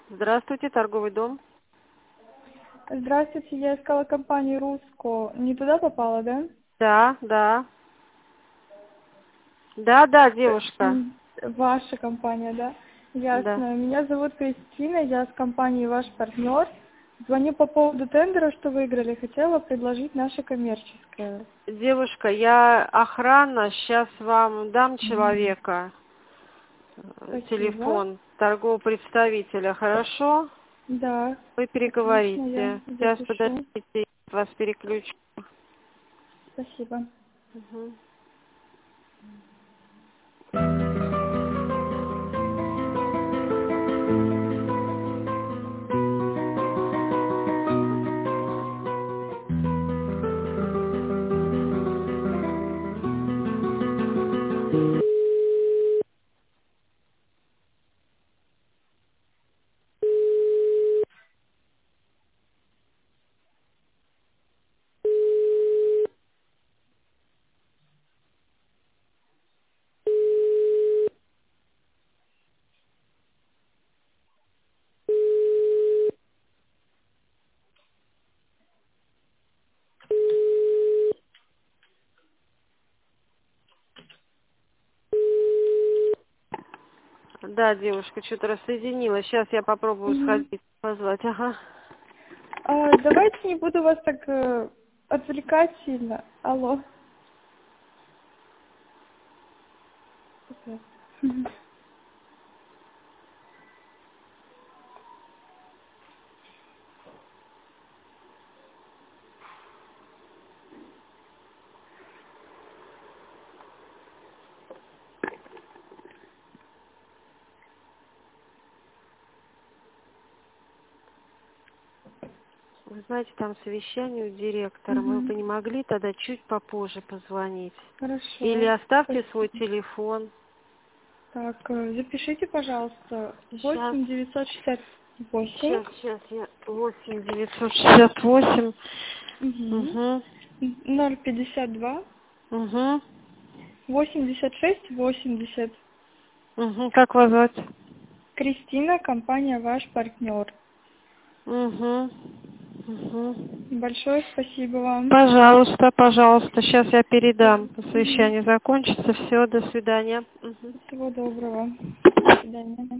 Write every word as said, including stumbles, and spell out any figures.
Здравствуйте, торговый дом. Здравствуйте, я искала компанию Руско. Не туда попала, да? Да, да. Да, да, девушка. М, Ваша компания, да? Да. Ясно. Меня зовут Кристина, я с компанией «Ваш партнер». Звоню по поводу тендера, что выиграли. Хотела предложить наше коммерческое. Девушка, я охрана, сейчас вам дам Мгм. человека, э, Спасибо. телефон торгового представителя, хорошо? Да, Вы отлично, я переговорите. Сейчас, запишу. подождите, я вас переключу. Спасибо. Мгм. Да, девушка, что-то рассоединила. Сейчас я попробую Мгм. сходить, позвать. Ага. А, давайте не буду вас так э, отвлекать сильно. Алло. Мгм. Вы знаете, там совещание у директора. Мы бы Мгм. не могли тогда чуть попозже позвонить. Или Хорошо. оставьте свой Спасибо. телефон. Так, э, запишите, пожалуйста, Сейчас, восемь девятьсот шестьдесят восемь сейчас, сейчас я восемь девятьсот шестьдесят восемь. угу. Угу, ноль пятьдесят два угу, восемьдесят шесть восемьдесят. угу. Как вас звать? Кристина, компания «Ваш партнер». Угу, угу. Большое спасибо вам. Пожалуйста, пожалуйста. Сейчас я Всё. передам. Мгм. Совещание закончится. Все, до свидания. Мгм. Всего доброго. До свидания.